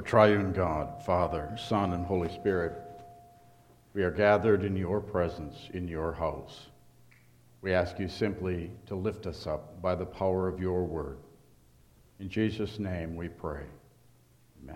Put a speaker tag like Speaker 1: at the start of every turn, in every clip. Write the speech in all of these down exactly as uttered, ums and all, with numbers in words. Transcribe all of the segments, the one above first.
Speaker 1: triune God, Father, Son, and Holy Spirit, we are gathered in your presence in your house. We ask you simply to lift us up by the power of your word. In Jesus' name we pray. Amen.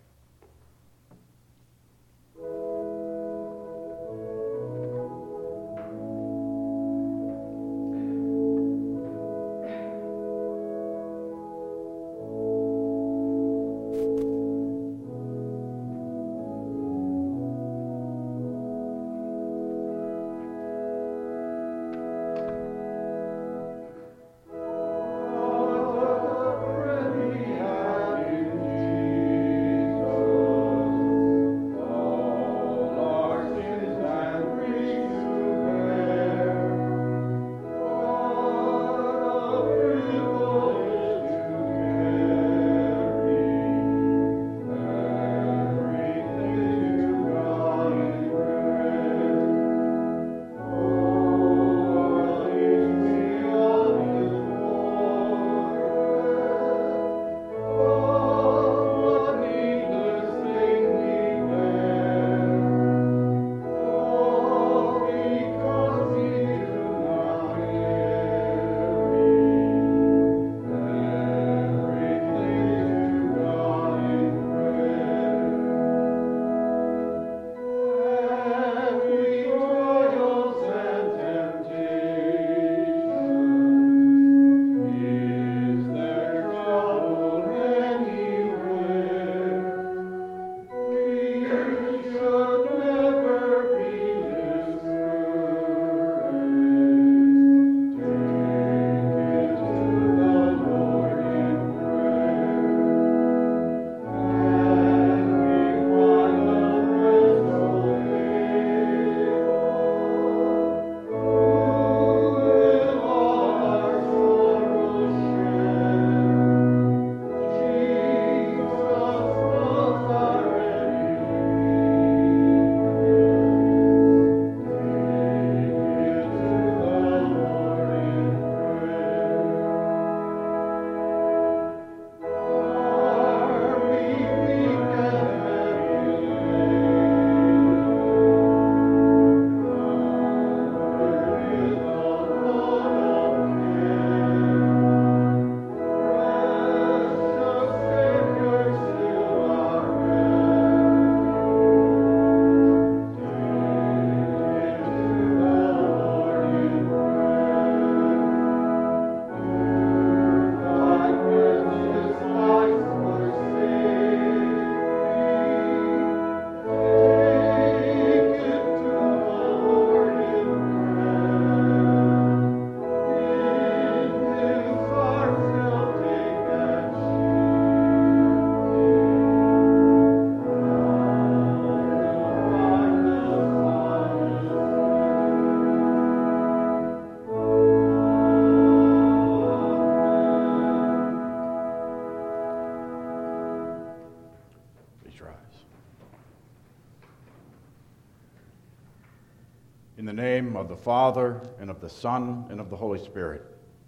Speaker 1: In the name of the Father, and of the Son, and of the Holy Spirit.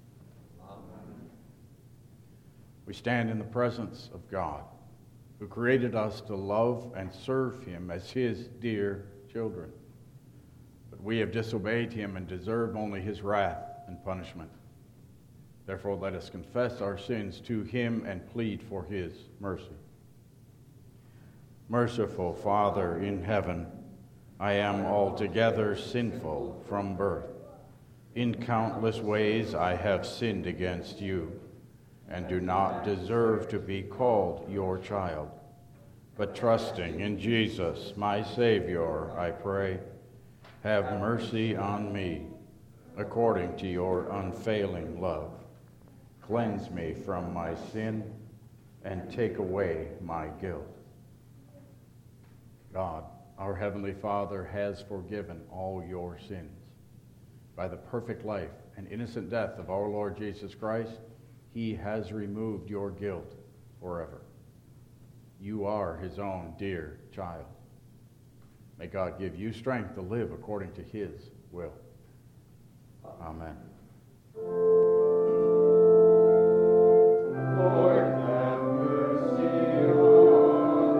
Speaker 1: Amen. We stand in the presence of God, who created us to love and serve him as his dear children. But we have disobeyed him and deserved only his wrath and punishment. Therefore, let us confess our sins to him and plead for his mercy. Merciful Father in heaven, I am altogether sinful from birth. In countless ways I have sinned against you, and do not deserve to be called your child. But trusting in Jesus, my Savior, I pray, have mercy on me, according to your unfailing love. Cleanse me from my sin, and take away my guilt. God, our Heavenly Father, has forgiven all your sins. By the perfect life and innocent death of our Lord Jesus Christ, he has removed your guilt forever. You are his own dear child. May God give you strength to live according to his will. Amen.
Speaker 2: Lord, have mercy on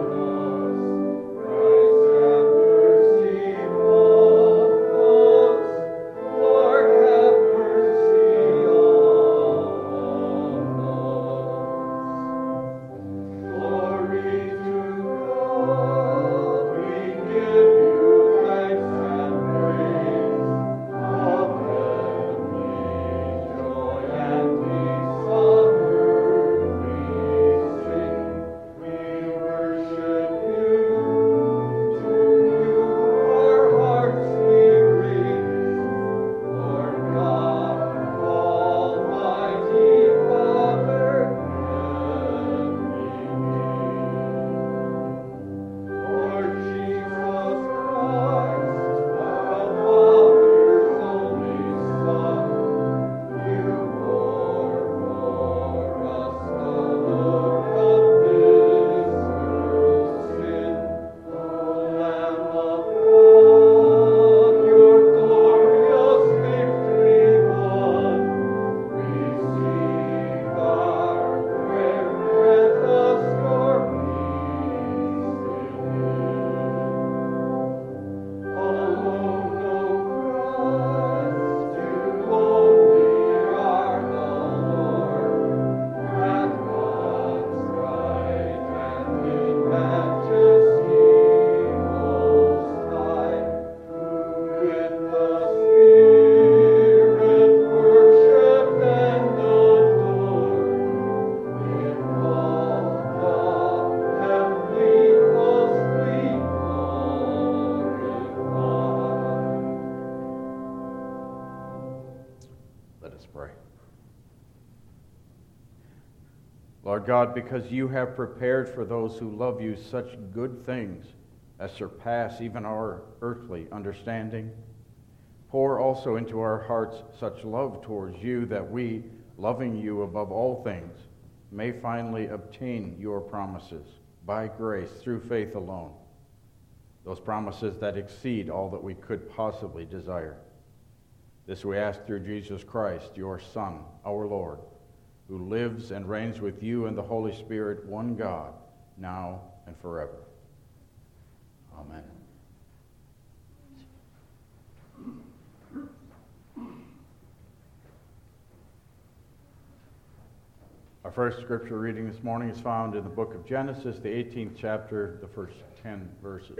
Speaker 1: Lord God, because you have prepared for those who love you such good things as surpass even our earthly understanding, pour also into our hearts such love towards you that we, loving you above all things, may finally obtain your promises by grace through faith alone, those promises that exceed all that we could possibly desire. This we ask through Jesus Christ, your Son, our Lord, who lives and reigns with you and the Holy Spirit, one God, now and forever. Amen. Our first scripture reading this morning is found in the book of Genesis, the eighteenth chapter, the first ten verses.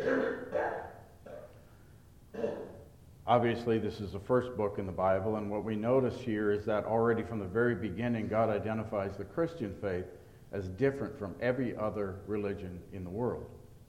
Speaker 1: Obviously, this is the first book in the Bible, and what we notice here is that already from the very beginning, God identifies the Christian faith as different from every other religion in the world.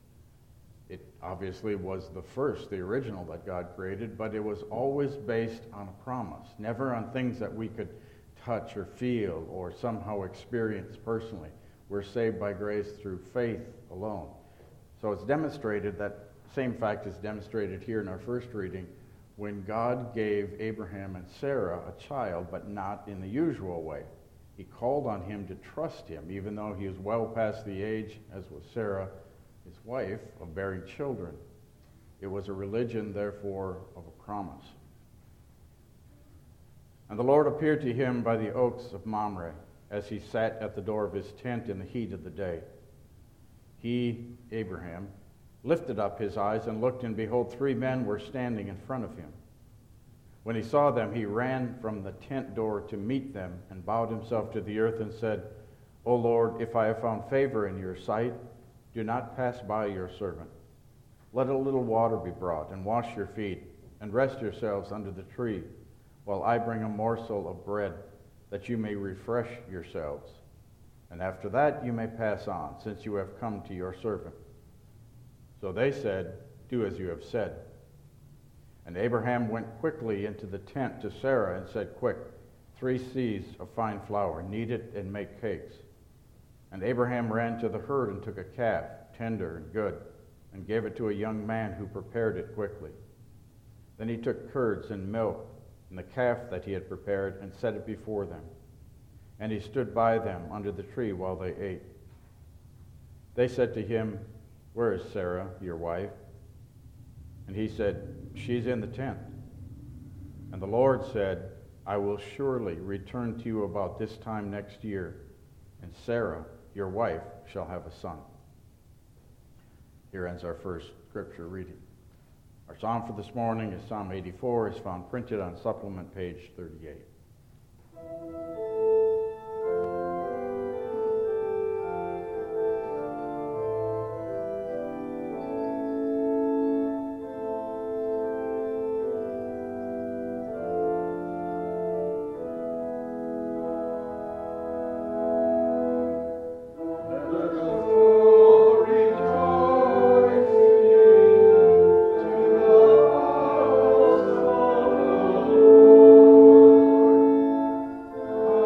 Speaker 1: It obviously was the first, the original that God created, but it was always based on a promise, never on things that we could touch or feel or somehow experience personally. We're saved by grace through faith alone. So it's demonstrated, that same fact is demonstrated here in our first reading, when God gave Abraham and Sarah a child, but not in the usual way. He called on him to trust him, even though he was well past the age, as was Sarah, his wife, of bearing children. It was a religion, therefore, of a promise. And the Lord appeared to him by the oaks of Mamre, as he sat at the door of his tent in the heat of the day. He, Abraham, lifted up his eyes and looked, and behold, three men were standing in front of him. When he saw them, he ran from the tent door to meet them and bowed himself to the earth and said, O Lord, if I have found favor in your sight, do not pass by your servant. Let a little water be brought, and wash your feet, and rest yourselves under the tree, while I bring a morsel of bread, that you may refresh yourselves. And after that you may pass on, since you have come to your servant. So they said, Do as you have said. And Abraham went quickly into the tent to Sarah and said, Quick, three seahs of fine flour, knead it and make cakes. And Abraham ran to the herd and took a calf, tender and good, and gave it to a young man who prepared it quickly. Then he took curds and milk and the calf that he had prepared and set it before them. And he stood by them under the tree while they ate. They said to him, Where is Sarah, your wife? And he said, She's in the tent. And the Lord said, I will surely return to you about this time next year, and Sarah, your wife, shall have a son. Here ends our first scripture reading. Our psalm for this morning is Psalm eighty-four, is found printed on supplement page thirty-eight.
Speaker 2: Oh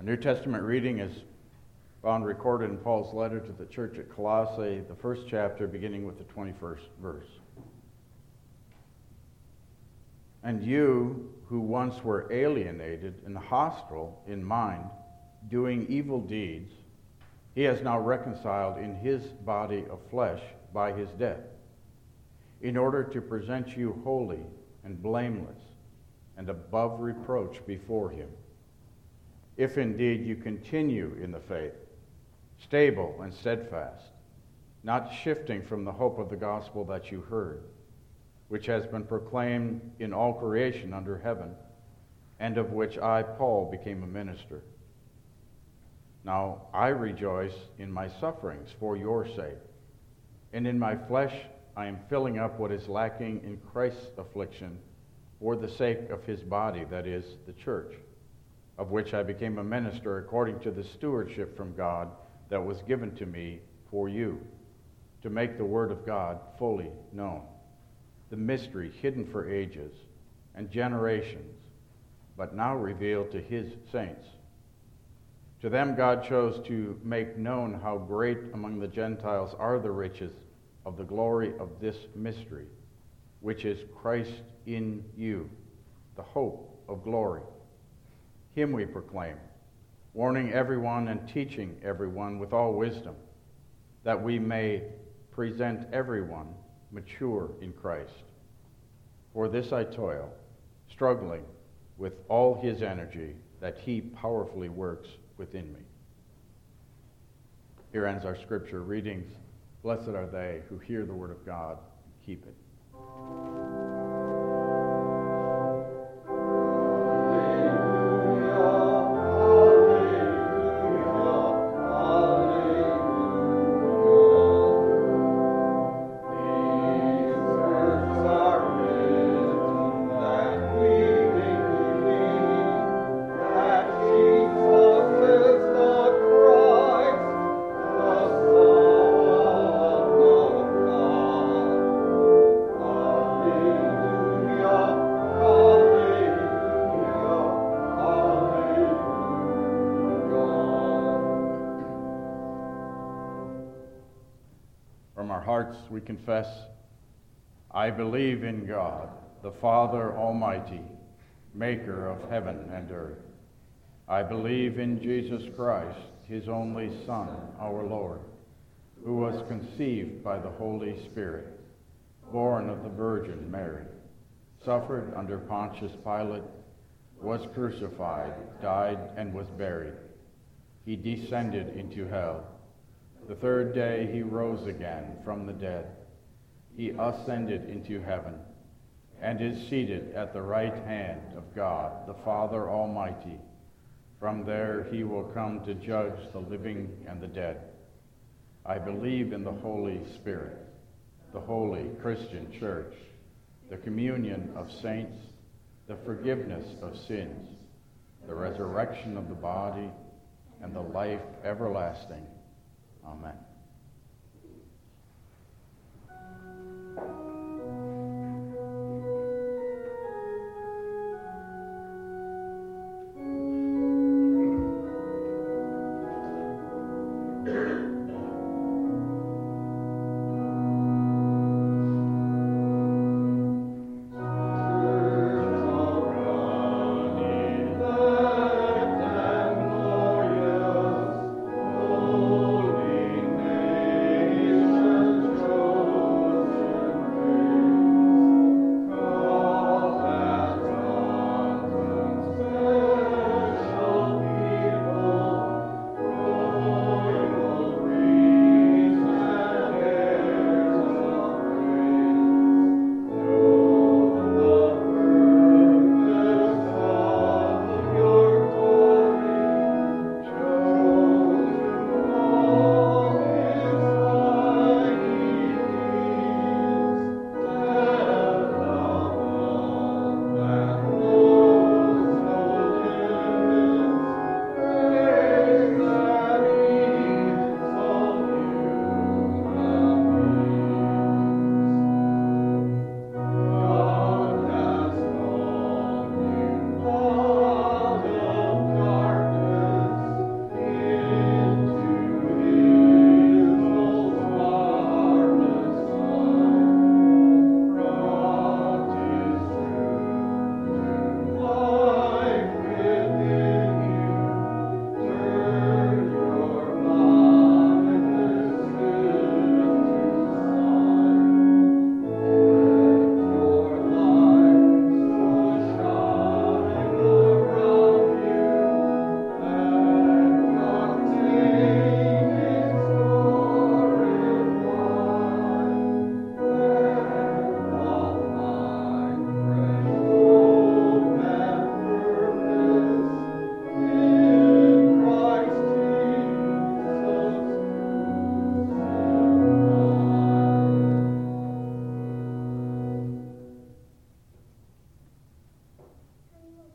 Speaker 1: New Testament reading is found recorded in Paul's letter to the church at Colossae, the first chapter, beginning with the twenty-first verse. And you, who once were alienated and hostile in mind, doing evil deeds, he has now reconciled in his body of flesh by his death, in order to present you holy and blameless and above reproach before him. If indeed you continue in the faith, stable and steadfast, not shifting from the hope of the gospel that you heard, which has been proclaimed in all creation under heaven, and of which I, Paul, became a minister. Now I rejoice in my sufferings for your sake, and in my flesh I am filling up what is lacking in Christ's affliction for the sake of his body, that is, the church, of which I became a minister according to the stewardship from God that was given to me for you, to make the word of God fully known, the mystery hidden for ages and generations, but now revealed to his saints. To them God chose to make known how great among the Gentiles are the riches of the glory of this mystery, which is Christ in you, the hope of glory. Him we proclaim, warning everyone and teaching everyone with all wisdom, that we may present everyone mature in Christ. For this I toil, struggling with all his energy that he powerfully works within me. Here ends our scripture readings. Blessed are they who hear the word of God and keep it. We confess, I believe in God, the Father Almighty, maker of heaven and earth. I believe in Jesus Christ, his only Son, our Lord, who was conceived by the Holy Spirit, born of the Virgin Mary, suffered under Pontius Pilate, was crucified, died, and was buried. He descended into hell. The third day he rose again from the dead. He ascended into heaven and is seated at the right hand of God, the Father Almighty. From there he will come to judge the living and the dead. I believe in the Holy Spirit, the holy Christian church, the communion of saints, the forgiveness of sins, the resurrection of the body, and the life everlasting. Amen.
Speaker 2: Holy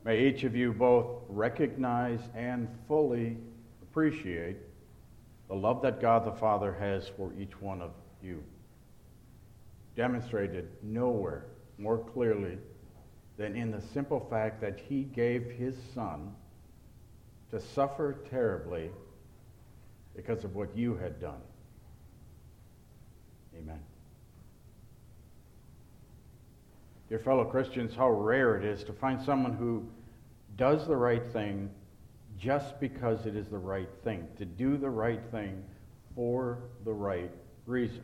Speaker 1: May each of you both recognize and fully appreciate the love that God the Father has for each one of you, demonstrated nowhere more clearly than in the simple fact that he gave his Son to suffer terribly because of what you had done. Amen. Dear fellow Christians, how rare it is to find someone who does the right thing just because it is the right thing, to do the right thing for the right reason.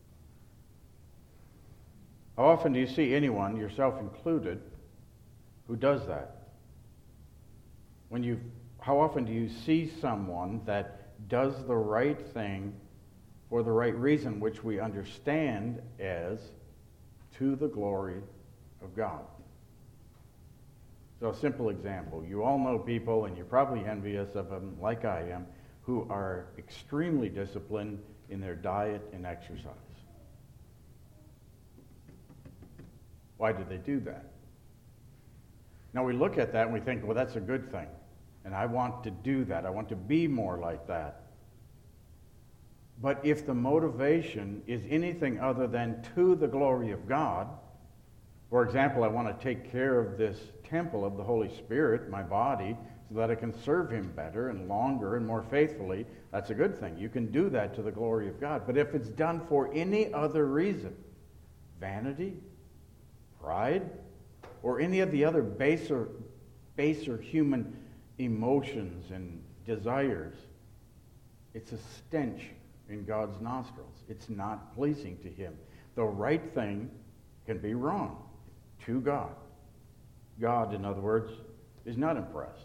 Speaker 1: How often do you see anyone, yourself included, who does that? When you, how often do you see someone that does the right thing for the right reason, which we understand as to the glory of God? So a simple example. You all know people, and you're probably envious of them, like I am, who are extremely disciplined in their diet and exercise. Why do they do that? Now we look at that and we think, well, that's a good thing. And I want to do that. I want to be more like that. But if the motivation is anything other than to the glory of God, for example, I want to take care of this temple of the Holy Spirit, my body, so that I can serve him better and longer and more faithfully, that's a good thing. You can do that to the glory of God. But if it's done for any other reason, vanity, pride, or any of the other baser, baser human emotions and desires, it's a stench in God's nostrils. It's not pleasing to him. The right thing can be wrong to God. God, in other words, is not impressed.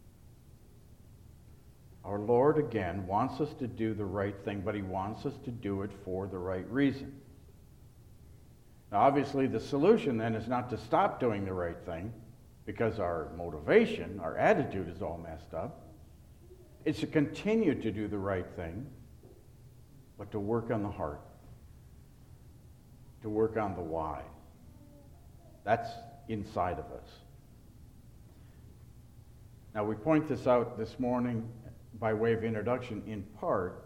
Speaker 1: Our Lord, again, wants us to do the right thing, but he wants us to do it for the right reason. Now, obviously, the solution then is not to stop doing the right thing because our motivation, our attitude is all messed up. It's to continue to do the right thing, but to work on the heart, to work on the why. That's inside of us. Now, we point this out this morning by way of introduction in part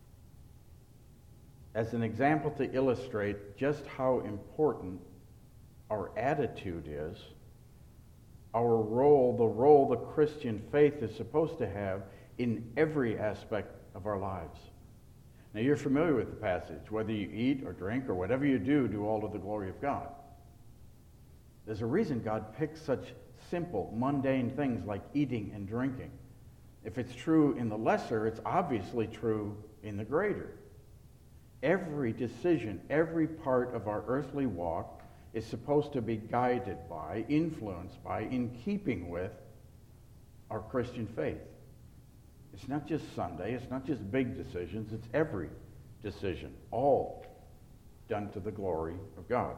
Speaker 1: as an example to illustrate just how important our attitude is, our role, the role the Christian faith is supposed to have in every aspect of our lives. Now, you're familiar with the passage. Whether you eat or drink or whatever you do, do all to the glory of God. There's a reason God picks such simple, mundane things like eating and drinking. If it's true in the lesser, it's obviously true in the greater. Every decision, every part of our earthly walk is supposed to be guided by, influenced by, in keeping with our Christian faith. It's not just Sunday, it's not just big decisions, it's every decision, all done to the glory of God.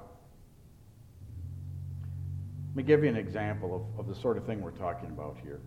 Speaker 1: Let me give you an example of, of the sort of thing we're talking about here.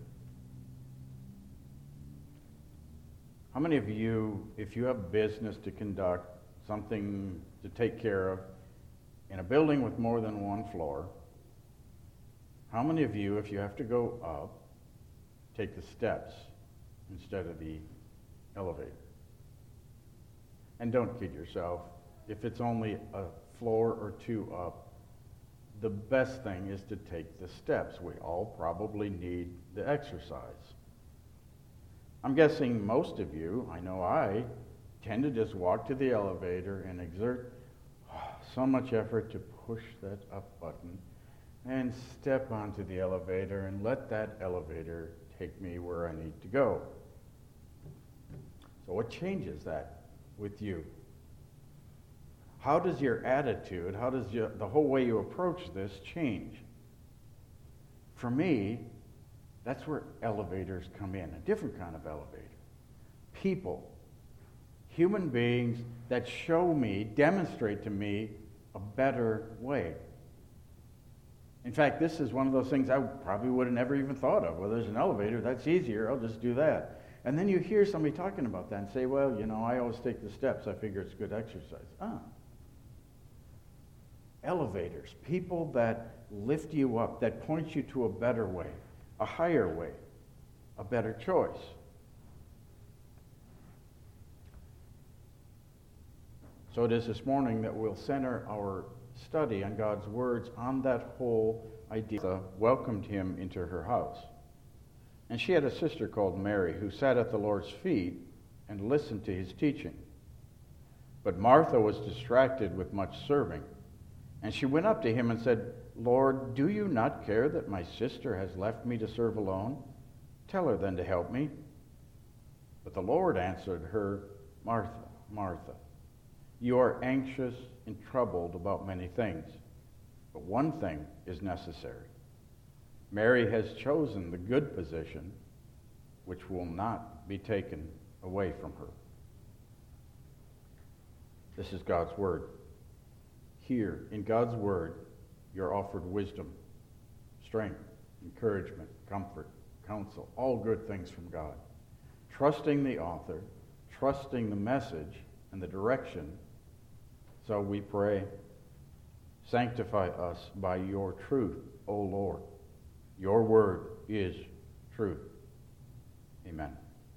Speaker 1: How many of you, if you have business to conduct, something to take care of, in a building with more than one floor, how many of you, if you have to go up, take the steps instead of the elevator? And don't kid yourself. If it's only a floor or two up, the best thing is to take the steps. We all probably need the exercise. I'm guessing most of you, I know I, tend to just walk to the elevator and exert oh, so much effort to push that up button and step onto the elevator and let that elevator take me where I need to go. So what changes that with you? How does your attitude, how does your, the whole way you approach this change? For me, that's where elevators come in, a different kind of elevator. People, human beings that show me, demonstrate to me a better way. In fact, this is one of those things I probably would have never even thought of. Well, there's an elevator, that's easier, I'll just do that. And then you hear somebody talking about that and say, well, you know, I always take the steps, I figure it's good exercise. Ah. Elevators, people that lift you up, that point you to a better way. a higher way, a better choice. So it is this morning that we'll center our study on God's words on that whole idea. Martha welcomed him into her house. And she had a sister called Mary who sat at the Lord's feet and listened to his teaching. But Martha was distracted with much serving. And she went up to him and said, Lord, do you not care that my sister has left me to serve alone? Tell her then to help me. But the Lord answered her, Martha, Martha, you are anxious and troubled about many things, but one thing is necessary. Mary has chosen the good position, which will not be taken away from her. This is God's word. Here, in God's word, you're offered wisdom, strength, encouragement, comfort, counsel, all good things from God. Trusting the author, trusting the message and the direction. So we pray, sanctify us by your truth, O Lord. Your word is truth. Amen.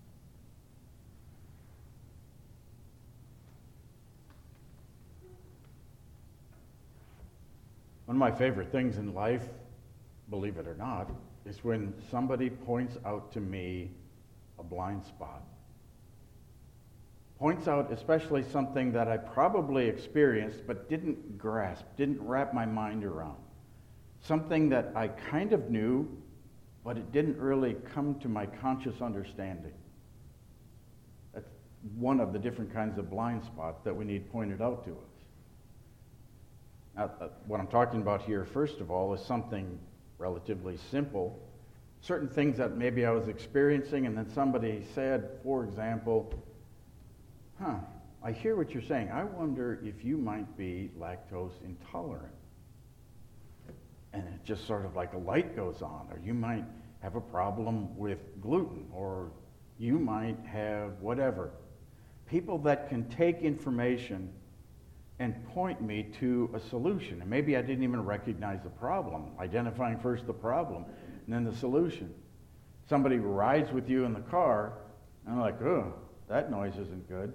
Speaker 1: One of my favorite things in life, believe it or not, is when somebody points out to me a blind spot. Points out especially something that I probably experienced but didn't grasp, didn't wrap my mind around. Something that I kind of knew, but it didn't really come to my conscious understanding. That's one of the different kinds of blind spots that we need pointed out to us. Now, uh, what I'm talking about here, first of all, is something relatively simple. Certain things that maybe I was experiencing, and then somebody said, for example, huh, I hear what you're saying. I wonder if you might be lactose intolerant. And it just sort of like a light goes on, or you might have a problem with gluten, or you might have whatever. People that can take information and point me to a solution. And maybe I didn't even recognize the problem, identifying first the problem and then the solution. Somebody rides with you in the car, and I'm like, oh, that noise isn't good.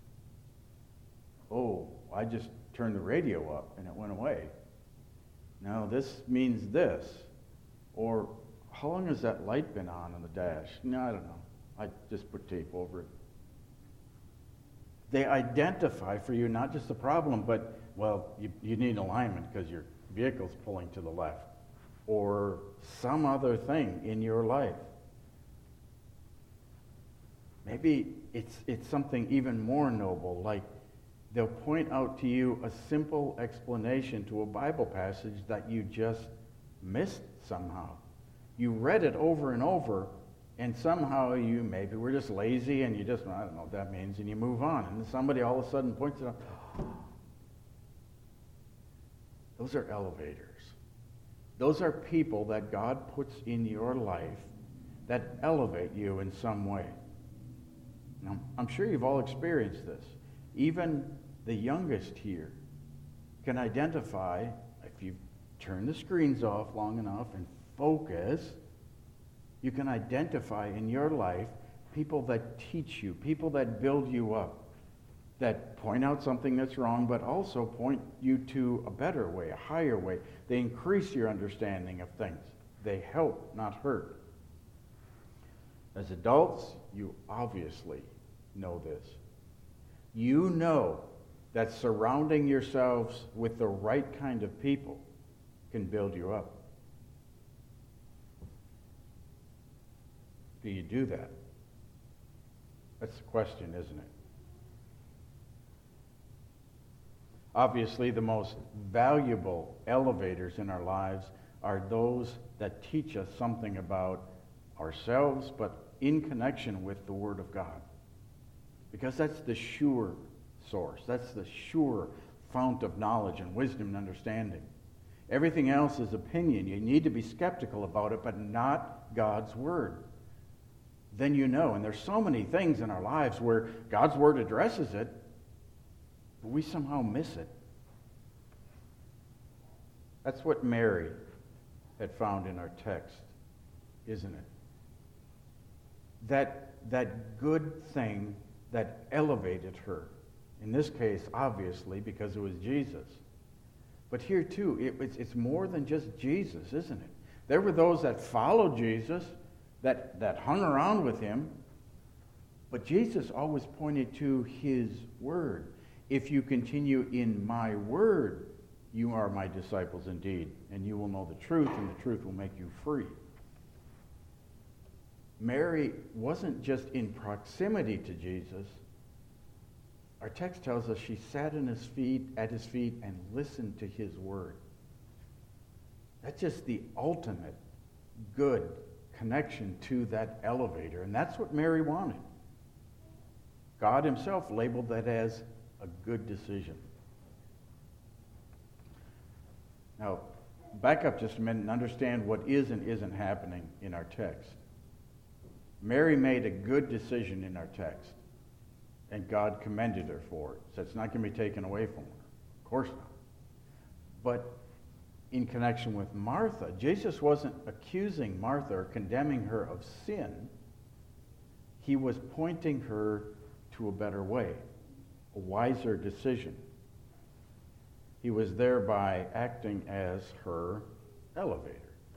Speaker 1: Oh, I just turned the radio up and it went away. No, this means this. Or, how long has that light been on in the dash? No, I don't know. I just put tape over it. They identify for you not just the problem, but, well, you, you need alignment because your vehicle's pulling to the left. Or some other thing in your life. Maybe it's it's something even more noble, like they'll point out to you a simple explanation to a Bible passage that you just missed somehow. You read it over and over, and somehow you maybe were just lazy and you just, I don't know what that means, and you move on. And then somebody all of a sudden points it out. Those are elevators. Those are people that God puts in your life that elevate you in some way. Now, I'm sure you've all experienced this. Even the youngest here can identify, if you turn the screens off long enough and focus, you can identify in your life people that teach you, people that build you up, that point out something that's wrong, but also point you to a better way, a higher way. They increase your understanding of things. They help, not hurt. As adults, you obviously know this. You know that surrounding yourselves with the right kind of people can build you up. Do you do that? That's the question, isn't it? Obviously, the most valuable elevators in our lives are those that teach us something about ourselves, but in connection with the Word of God. Because that's the sure source. That's the sure fount of knowledge and wisdom and understanding. Everything else is opinion. You need to be skeptical about it, but not God's Word. Then you know. And there's so many things in our lives where God's Word addresses it, but we somehow miss it. That's what Mary had found in our text.
Speaker 2: isn't it? That, that good thing that elevated her. In this case, obviously, because it was Jesus. But here, too, it, it's, it's more than just Jesus, isn't it? There were those that followed Jesus, that, that hung around with him, but Jesus always pointed to his word. If you continue in my word, you are my disciples indeed, and you will know the truth, and the truth will make you free. Mary wasn't just in proximity to Jesus. Our text tells us she sat in his feet, at his feet and listened to his word. That's just the ultimate good connection to that elevator, and that's what Mary wanted. God himself labeled that as a good decision. Now, back up just a minute and understand what is and isn't happening in our text. Mary made a good decision in our text, and God commended her for it. So it's not going to be taken away from her. Of course not. But in connection with Martha, Jesus wasn't accusing Martha or condemning her of sin. He was pointing her to a better way, a wiser decision. He was thereby acting as her elevator.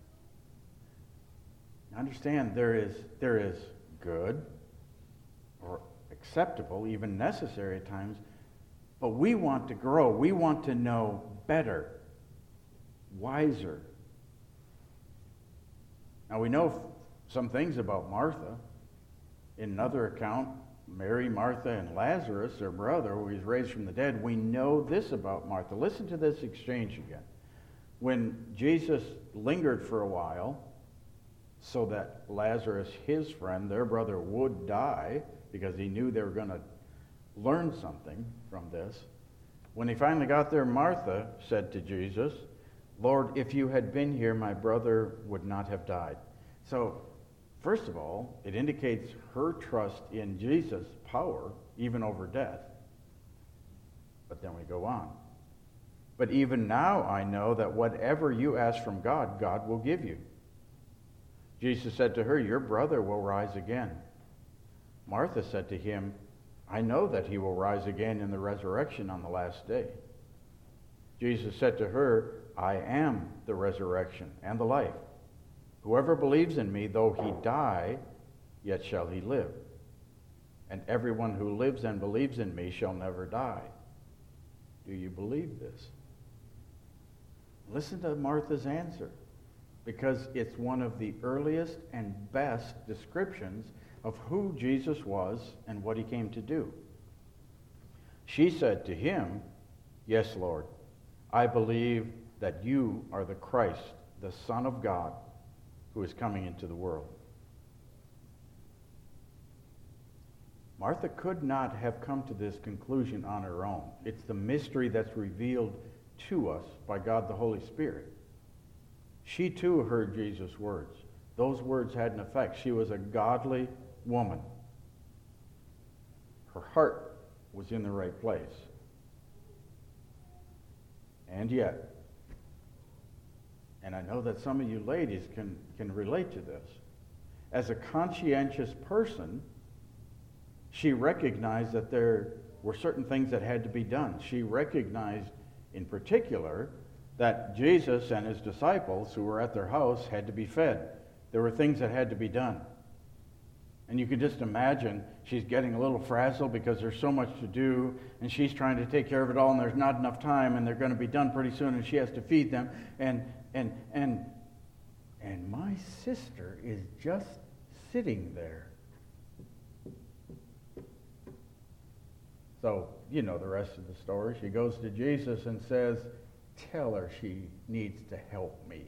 Speaker 2: Understand, there is, there is good or acceptable, even necessary at times, but we want to grow. We want to know better, wiser. Now we know some things about Martha. In another account, Mary, Martha, and Lazarus, their brother, who was raised from the dead, we know this about Martha. Listen to this exchange again. When Jesus lingered for a while, so that Lazarus, his friend, their brother, would die, because he knew they were going to learn something from this. When he finally got there, Martha said to Jesus, "Lord, if you had been here, my brother would not have died." So, first of all, it indicates her trust in Jesus' power, even over death. But then we go on. "But even now I know that whatever you ask from God, God will give you." Jesus said to her, "Your brother will rise again." Martha said to him, "I know that he will rise again in the resurrection on the last day." Jesus said to her, "I am the resurrection and the life. Whoever believes in me, though he die, yet shall he live. And everyone who lives and believes in me shall never die." Do you believe this? Listen to Martha's answer, because it's one of the earliest and best descriptions of who Jesus was and what he came to do. She said to him, "Yes, Lord, I believe that you are the Christ, the Son of God, who is coming into the world." Martha could not have come to this conclusion on her own. It's the mystery that's revealed to us by God the Holy Spirit. She too heard Jesus' words. Those words had an effect. She was a godly woman. Her heart was in the right place. And yet, and I know that some of you ladies can, can relate to this, as a conscientious person, she recognized that there were certain things that had to be done. She recognized in particular that Jesus and his disciples who were at their house had to be fed. There were things that had to be done. And you can just imagine she's getting a little frazzled because there's so much to do, and she's trying to take care of it all, and there's not enough time, and they're going to be done pretty soon, and she has to feed them. And and and and my sister is just sitting there. So, you know the rest of the story. She goes to Jesus and says, "Tell her she needs to help me."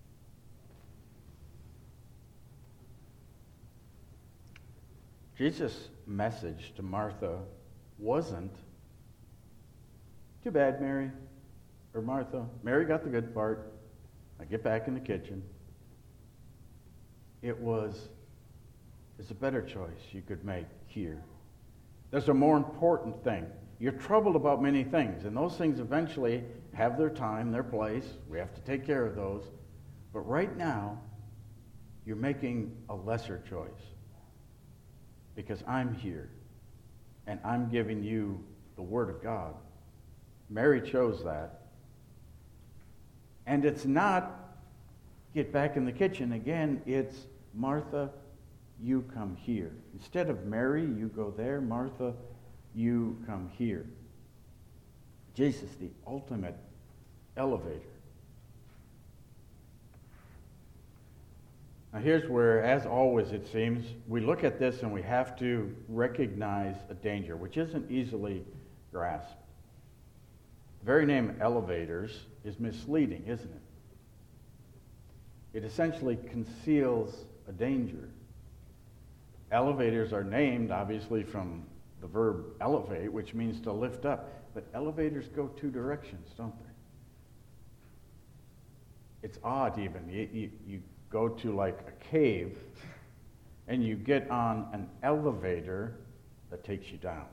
Speaker 2: Jesus' message to Martha wasn't, "Too bad, Mary," or "Martha, Mary got the good part. Now get back in the kitchen." It was, "There's a better choice you could make here. There's a more important thing. You're troubled about many things, and those things eventually have their time, their place. We have to take care of those. But right now, you're making a lesser choice because I'm here and I'm giving you the Word of God. Mary chose that. And it's not get back in the kitchen again. It's Martha, you come here. Instead of Mary, you go there. Martha, you come here. Jesus, the ultimate elevator. Now here's where, as always it seems, we look at this and we have to recognize a danger, which isn't easily grasped. The very name elevators is misleading, isn't it? It essentially conceals a danger. Elevators are named, obviously, from the verb elevate, which means to lift up. But elevators go two directions, don't they? It's odd even. You, you, you go to like a cave and you get on an elevator that takes you down.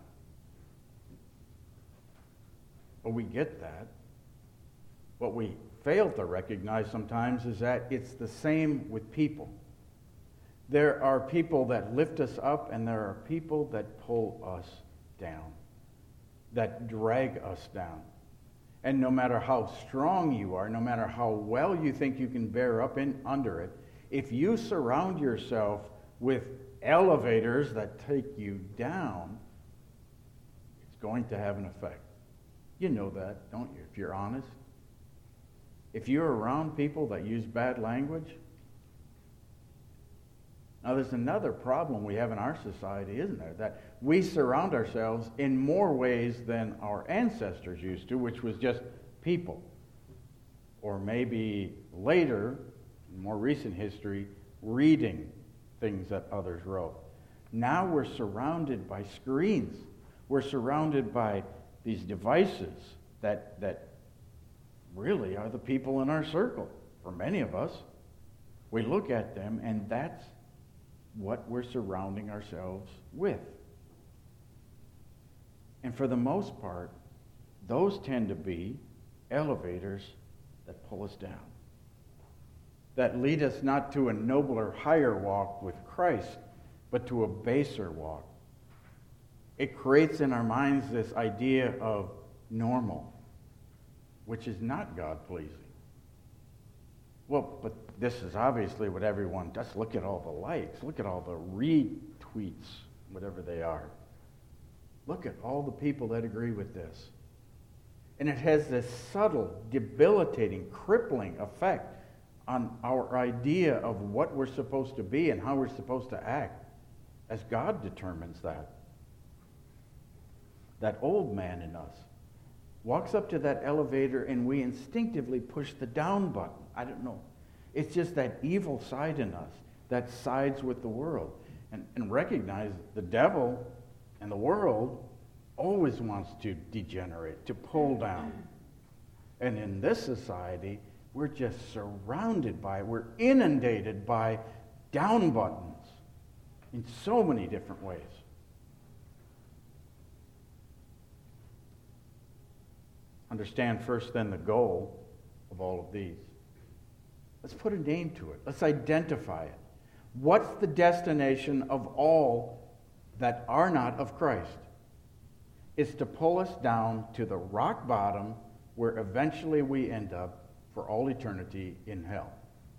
Speaker 2: But we get that. What we fail to recognize sometimes is that it's the same with people. There are people that lift us up and there are people that pull us down, that drag us down. And no matter how strong you are, no matter how well you think you can bear up in under it, if you surround yourself with elevators that take you down, it's going to have an effect. You know that, don't you, if you're honest? If you're around people that use bad language. Now there's another problem we have in our society, isn't there? That we surround ourselves in more ways than our ancestors used to, which was just people. Or maybe later, in more recent history, reading things that others wrote. Now we're surrounded by screens. We're surrounded by these devices that, that really are the people in our circle. For many of us, we look at them and that's what we're surrounding ourselves with. And for the most part, those tend to be elevators that pull us down, that lead us not to a nobler, higher walk with Christ, but to a baser walk. It creates in our minds this idea of normal, which is not God-pleasing. Well, but this is obviously what everyone does. Look at all the likes. Look at all the retweets, whatever they are. Look at all the people that agree with this. And it has this subtle, debilitating, crippling effect on our idea of what we're supposed to be and how we're supposed to act, as God determines that. That old man in us walks up to that elevator and we instinctively push the down button. I don't know. It's just that evil side in us that sides with the world. And, and recognize the devil and the world always wants to degenerate, to pull down. And in this society, we're just surrounded by, we're inundated by down buttons in so many different ways. Understand first then the goal of all of these. Let's put a name to it. Let's identify it. What's the destination of all that are not of Christ? It's to pull us down to the rock bottom where eventually we end up for all eternity in hell.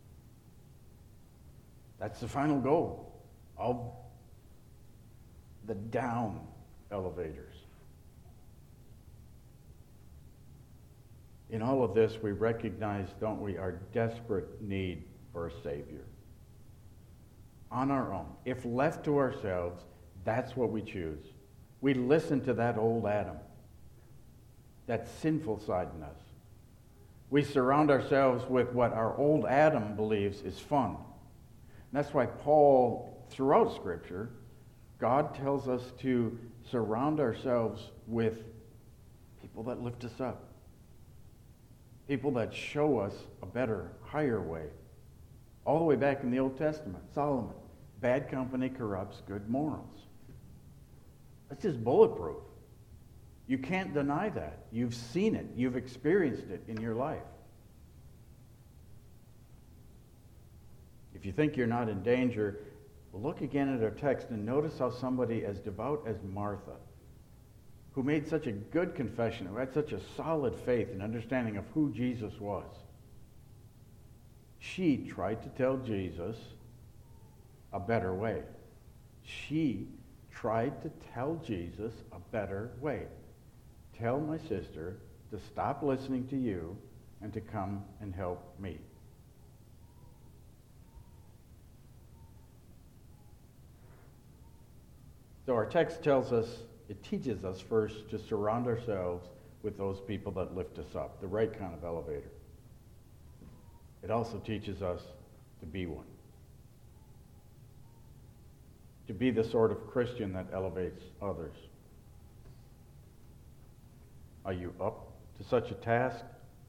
Speaker 2: That's the final goal of the down elevators. In all of this, we recognize, don't we, our desperate need for a Savior. On our own, if left to ourselves, that's what we choose. We listen to that old Adam, that sinful side in us. We surround ourselves with what our old Adam believes is fun. And that's why Paul, throughout Scripture, God tells us to surround ourselves with people that lift us up. People that show us a better, higher way. All the way back in the Old Testament, Solomon, bad company corrupts good morals. That's just bulletproof. You can't deny that. You've seen it. You've experienced it in your life. If If you think you're not in danger, look again at our text and notice how somebody as devout as Martha, who made such a good confession, who had such a solid faith and understanding of who Jesus was, she tried to tell Jesus a better way. She tried to tell Jesus a better way. Tell my sister to stop listening to you and to come and help me. So our text tells us, it teaches us first to surround ourselves with those people that lift us up, the right kind of elevator. It also teaches us to be one. To be the sort of Christian that elevates others. Are you up to such a task?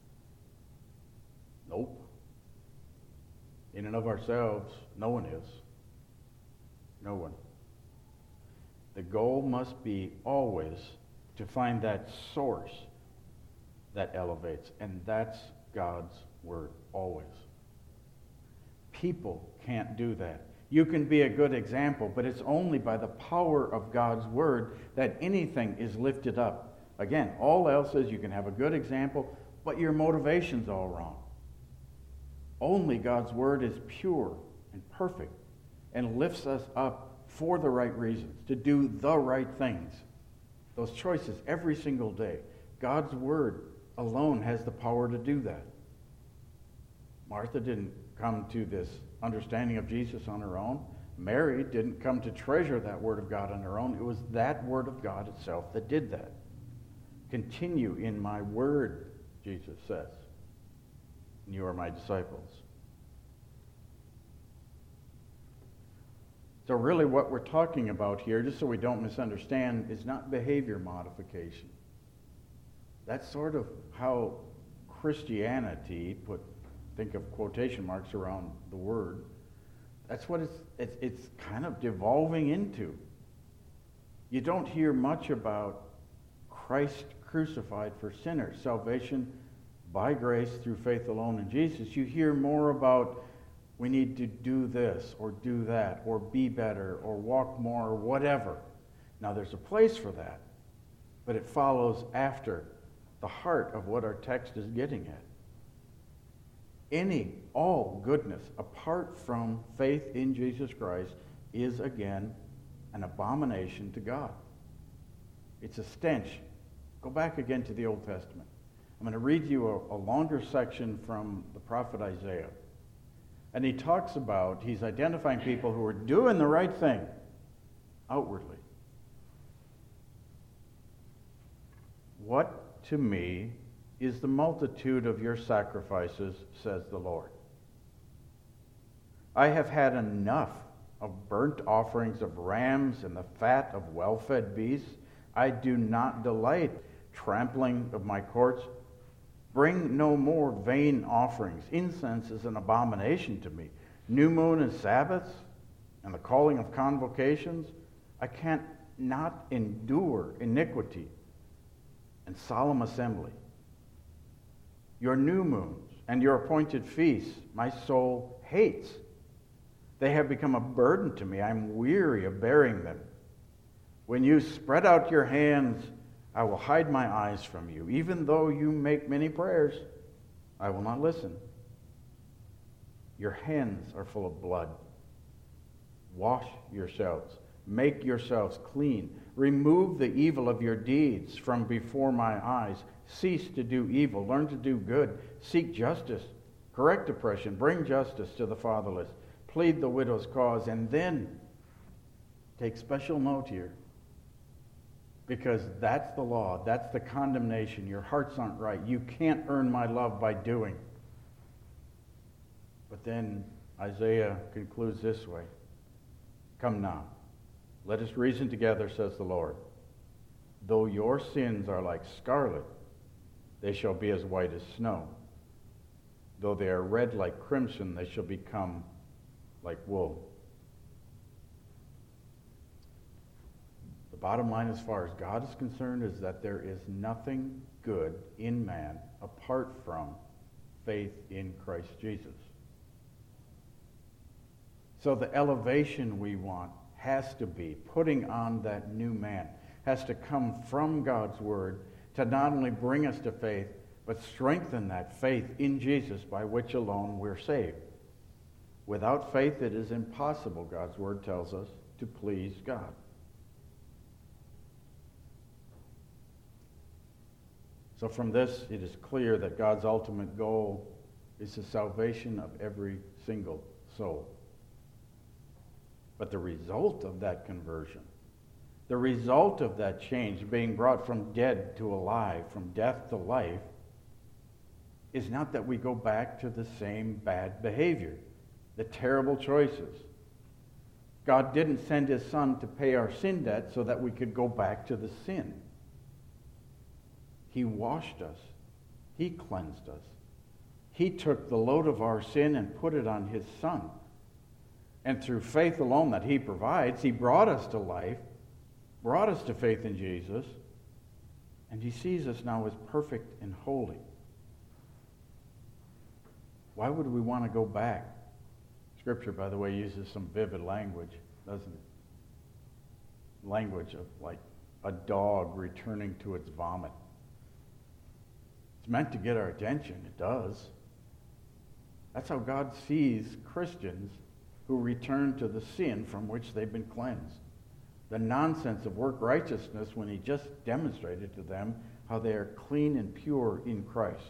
Speaker 2: Nope. In and of ourselves, no one is. No one. The goal must be always to find that source that elevates, and that's God's Word, always. People can't do that. You can be a good example, but it's only by the power of God's Word that anything is lifted up. Again, all else is you can have a good example, but your motivation's all wrong. Only God's Word is pure and perfect and lifts us up for the right reasons, to do the right things. Those choices every single day. God's Word alone has the power to do that. Martha didn't come to this understanding of Jesus on her own. Mary didn't come to treasure that Word of God on her own. It was that Word of God itself that did that. Continue in my Word, Jesus says, and you are my disciples. So really what we're talking about here, just so we don't misunderstand, is not behavior modification. That's sort of how Christianity, put think of quotation marks around the word, that's what it's, it's, it's kind of devolving into. You don't hear much about Christ crucified for sinners, salvation by grace through faith alone in Jesus. You hear more about we need to do this or do that or be better or walk more or whatever. Now there's a place for that, but it follows after the heart of what our text is getting at. Any, all goodness apart from faith in Jesus Christ is again an abomination to God. It's a stench. Go back again to the Old Testament. I'm going to read you a, a longer section from the prophet Isaiah. And he talks about, he's identifying people who are doing the right thing outwardly. What to me is the multitude of your sacrifices, says the Lord. I have had enough of burnt offerings of rams and the fat of well-fed beasts. I do not delight trampling of my courts. Bring no more vain offerings. Incense is an abomination to me. New moon and Sabbaths and the calling of convocations. I can't not endure iniquity and solemn assembly. Your new moons and your appointed feasts my soul hates. They have become a burden to me. I'm weary of bearing them. When you spread out your hands, I will hide my eyes from you. Even though you make many prayers, I will not listen. Your hands are full of blood. Wash yourselves. Make yourselves clean. Remove the evil of your deeds from before my eyes. Cease to do evil. Learn to do good. Seek justice. Correct oppression. Bring justice to the fatherless. Plead the widow's cause. And then take special note here. Because that's the law. That's the condemnation. Your hearts aren't right. You can't earn my love by doing. But then Isaiah concludes this way. Come now, let us reason together, says the Lord. Though your sins are like scarlet, they shall be as white as snow. Though they are red like crimson, they shall become like wool. The bottom line as far as God is concerned is that there is nothing good in man apart from faith in Christ Jesus. So the elevation we want has to be putting on that new man, has to come from God's word to not only bring us to faith, but strengthen that faith in Jesus by which alone we're saved. Without faith, it is impossible, God's word tells us, to please God. So from this, it is clear that God's ultimate goal is the salvation of every single soul. But the result of that conversion, the result of that change, being brought from dead to alive, from death to life, is not that we go back to the same bad behavior, the terrible choices. God didn't send his Son to pay our sin debt so that we could go back to the sin. He washed us. He cleansed us. He took the load of our sin and put it on his Son. And through faith alone that he provides, he brought us to life, brought us to faith in Jesus, and he sees us now as perfect and holy. Why would we want to go back? Scripture, by the way, uses some vivid language, doesn't it? Language of like a dog returning to its vomit. It's meant to get our attention. It does. That's how God sees Christians who return to the sin from which they've been cleansed. The nonsense of work righteousness when he just demonstrated to them how they are clean and pure in Christ.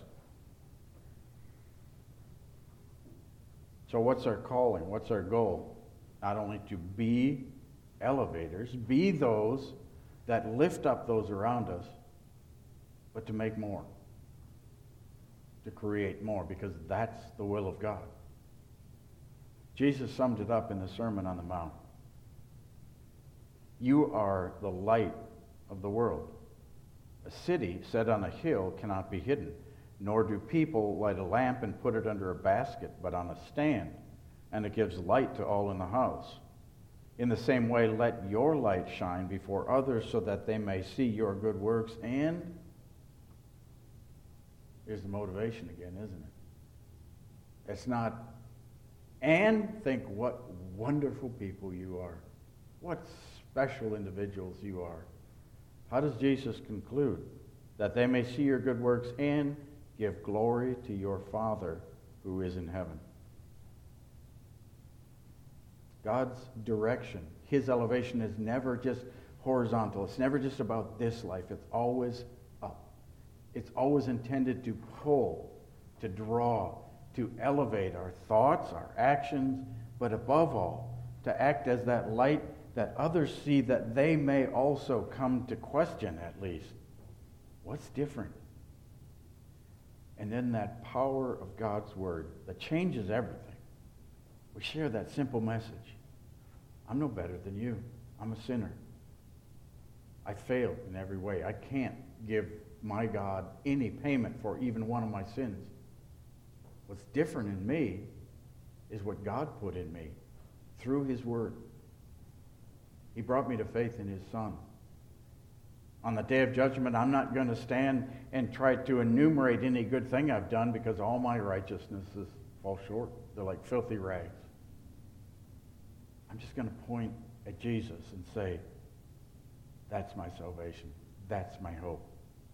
Speaker 2: So what's our calling? What's our goal? Not only to be elevators, be those that lift up those around us, but to make more, to create more, because that's the will of God. Jesus summed it up in the Sermon on the Mount. You are the light of the world. A city set on a hill cannot be hidden, nor do people light a lamp and put it under a basket, but on a stand, and it gives light to all in the house. In the same way, let your light shine before others so that they may see your good works. And here's the motivation again, isn't it? It's not, and think what wonderful people you are. What special individuals you are. How does Jesus conclude? That they may see your good works and give glory to your Father who is in heaven. God's direction, his elevation is never just horizontal. It's never just about this life. It's always up. It's always intended to pull, to draw, to elevate our thoughts, our actions, but above all, to act as that light that others see, that they may also come to question at least, what's different? And then that power of God's word that changes everything. We share that simple message. I'm no better than you. I'm a sinner. I failed in every way. I can't give my God any payment for even one of my sins. What's different in me is what God put in me through his word. He brought me to faith in his Son. On the day of judgment, I'm not going to stand and try to enumerate any good thing I've done, because all my righteousnesses fall short. They're like filthy rags. I'm just going to point at Jesus and say, that's my salvation. That's my hope.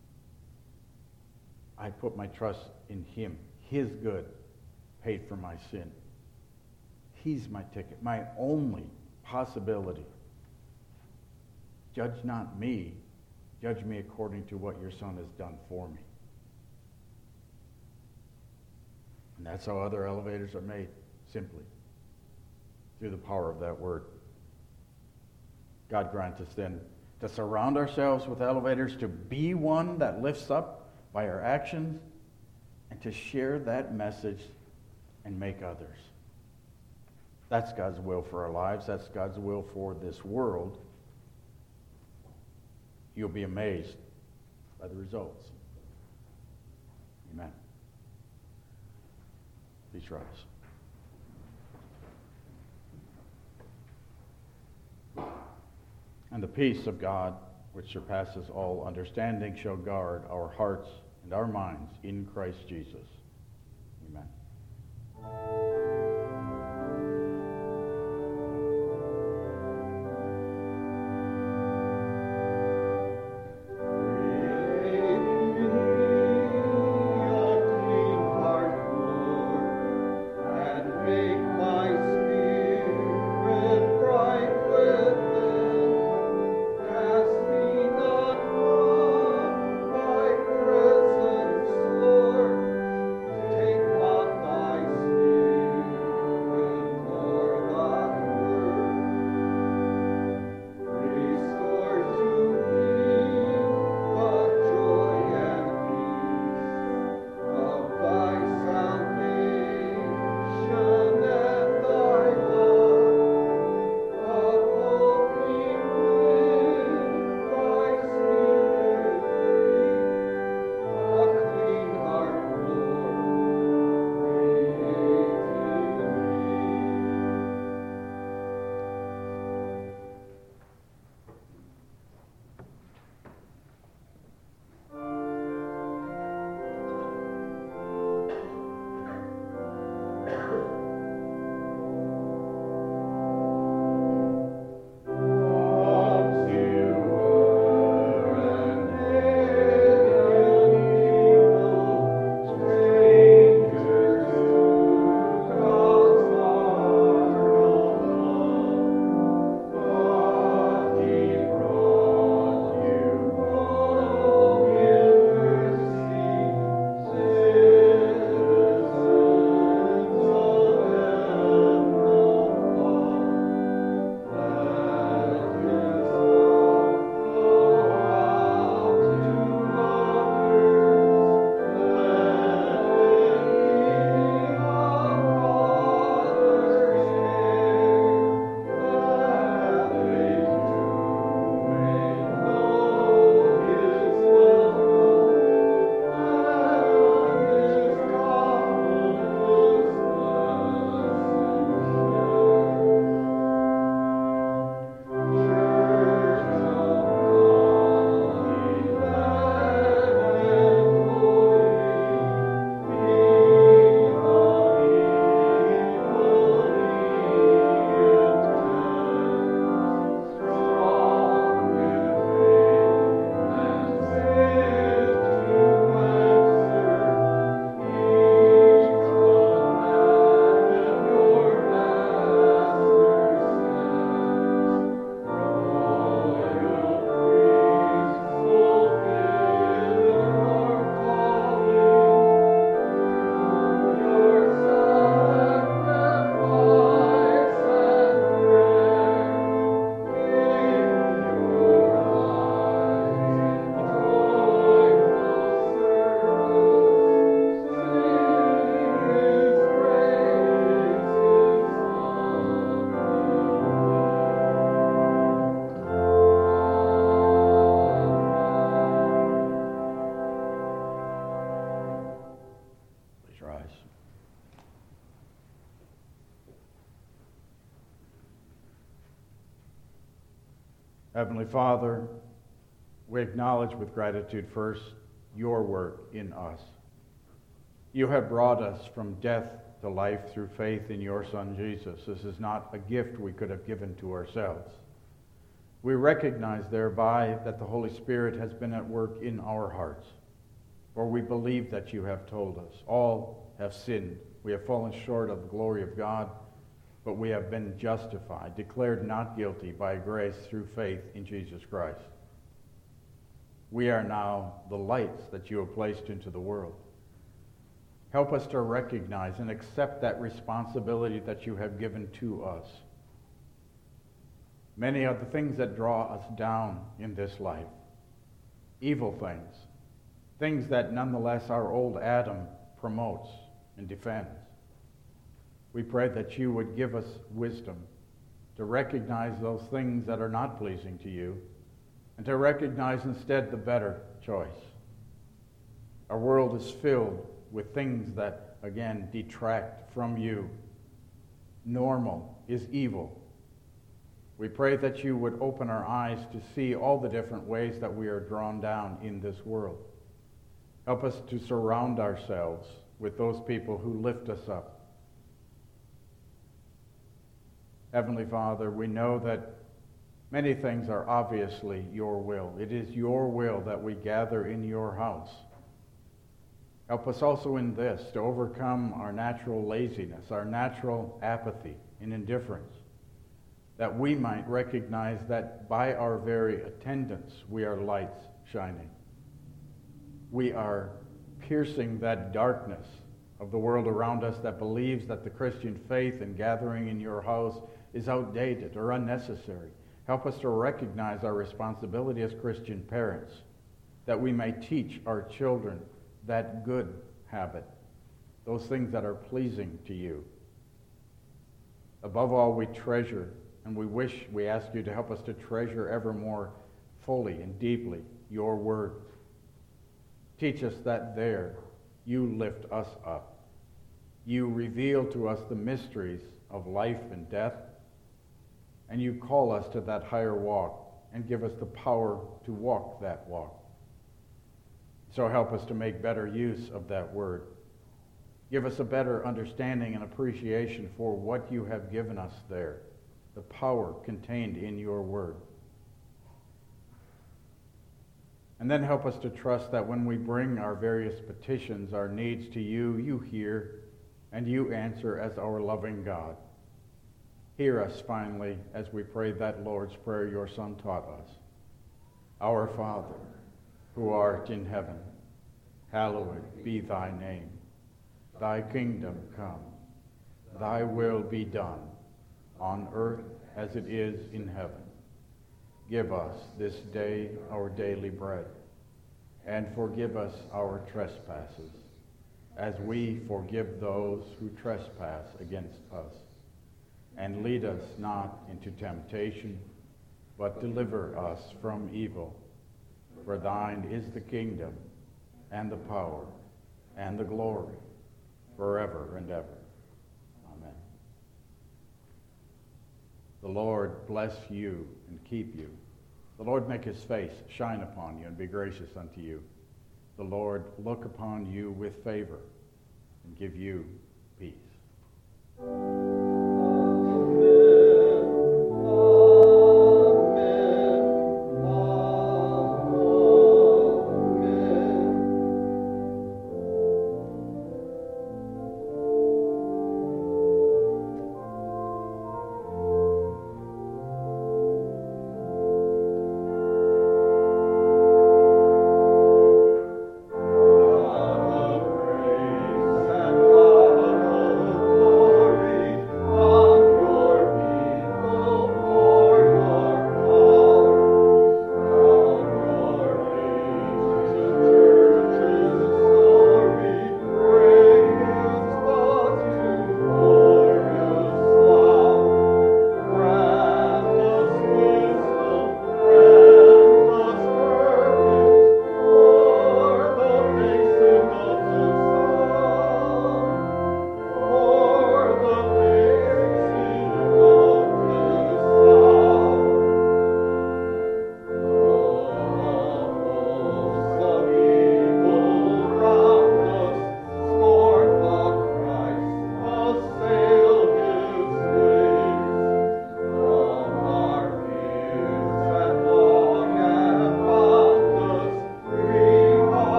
Speaker 2: I put my trust in him. His good paid for my sin. He's my ticket, my only possibility. Judge not me. Judge me according to what your Son has done for me. And that's how other elevators are made, simply through the power of that word. God grant us then to surround ourselves with elevators, to be one that lifts up by our actions, and to share that message and make others. That's God's will for our lives. That's God's will for this world. You'll be amazed by the results. Amen. Please rise. And the peace of God, which surpasses all understanding, shall guard our hearts and our minds in Christ Jesus. Amen. Heavenly Father, we acknowledge with gratitude first your work in us. You have brought us from death to life through faith in your Son Jesus. This is not a gift we could have given to ourselves. We recognize thereby that the Holy Spirit has been at work in our hearts, for we believe that you have told us, all have sinned. We have fallen short of the glory of God, but we have been justified, declared not guilty by grace through faith in Jesus Christ. We are now the lights that you have placed into the world. Help us to recognize and accept that responsibility that you have given to us. Many are the things that draw us down in this life. Evil things. Things that nonetheless our old Adam promotes and defends. We pray that you would give us wisdom to recognize those things that are not pleasing to you and to recognize instead the better choice. Our world is filled with things that, again, detract from you. Normal is evil. We pray that you would open our eyes to see all the different ways that we are drawn down in this world. Help us to surround ourselves with those people who lift us up. Heavenly Father, we know that many things are obviously your will. It is your will that we gather in your house. Help us also in this to overcome our natural laziness, our natural apathy and indifference, that we might recognize that by our very attendance we are lights shining. We are piercing that darkness of the world around us that believes that the Christian faith and gathering in your house is outdated or unnecessary. Help us to recognize our responsibility as Christian parents, that we may teach our children that good habit, those things that are pleasing to you. Above all, we treasure and we wish, we ask you to help us to treasure ever more fully and deeply your word. Teach us that there you lift us up. You reveal to us the mysteries of life and death, and you call us to that higher walk and give us the power to walk that walk. So help us to make better use of that word. Give us a better understanding and appreciation for what you have given us there, the power contained in your word. And then help us to trust that when we bring our various petitions, our needs to you, you hear and you answer as our loving God. Hear us finally as we pray that Lord's Prayer your Son taught us. Our Father, who art in heaven, hallowed be thy name. Thy kingdom come, thy will be done, on earth as it is in heaven. Give us this day our daily bread, and forgive us our trespasses, as we forgive those who trespass against us. And lead us not into temptation, but deliver us from evil. For thine is the kingdom, and the power, and the glory, forever and ever. Amen. The Lord bless you and keep you. The Lord make his face shine upon you and be gracious unto you. The Lord look upon you with favor and give you peace.